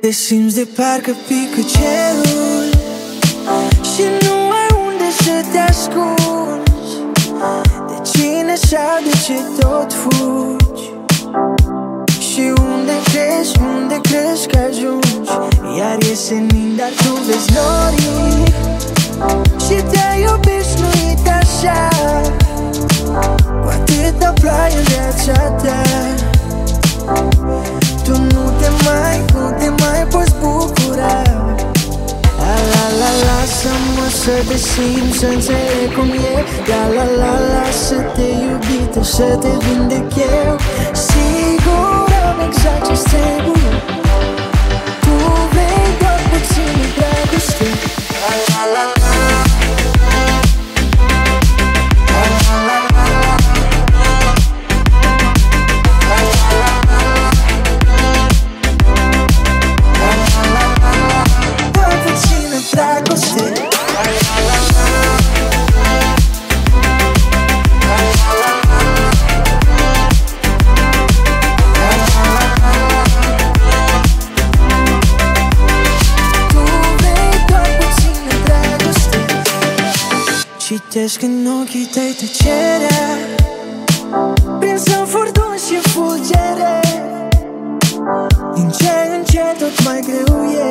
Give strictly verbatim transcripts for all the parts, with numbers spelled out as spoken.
Te simți de parcă pică cerul și nu ai unde să te ascunzi de cine sau de ce tot fugi. Și unde crezi, unde crezi că ajungi, iar e senin, dar tu vezi norii și te-ai obișnuit așa, cu atâta ploaie în viața ta. Tu nu te mai, nu te mai poți bucura. La la la, lasă-mă să te simt, să înțeleg cum e. La la la, lasă-te iubite, să te vindec eu. Sigur am exact ce-ți trebuie. Tu vrei doar puțină dragoste. La la la la. Citesc în ochii tăi tăcerea, prins în furtuni și fulgere. Din ce în ce tot mai greu e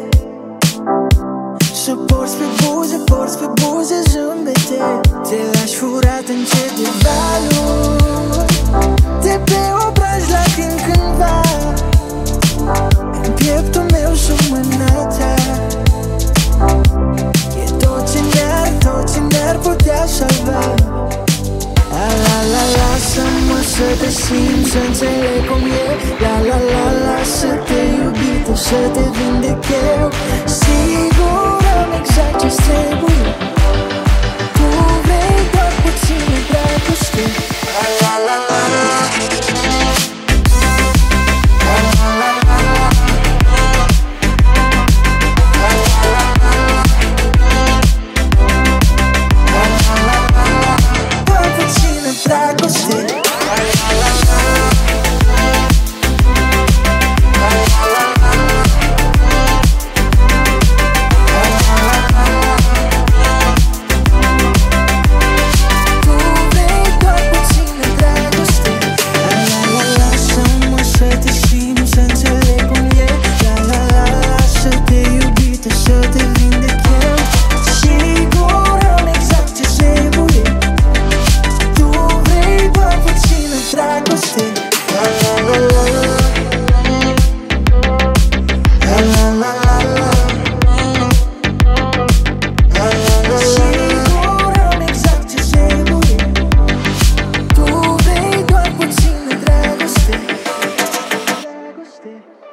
să porți pe buze, porți pe buze zâmbete. Te lași furat încet de valuri, de pe obraj lacrimi cândva. În pieptul meu sub mâna ta e tot ce ne-ar, tot ce ne-ar putea salva. La la la, lasă-mă să te simt, să înțeleg cum e. La la la, lasă-te iubite, să te vindec eu. Sigur am exact ce-ți trebuie. Tu vrei doar puțină dragoste. La la la la. Stay.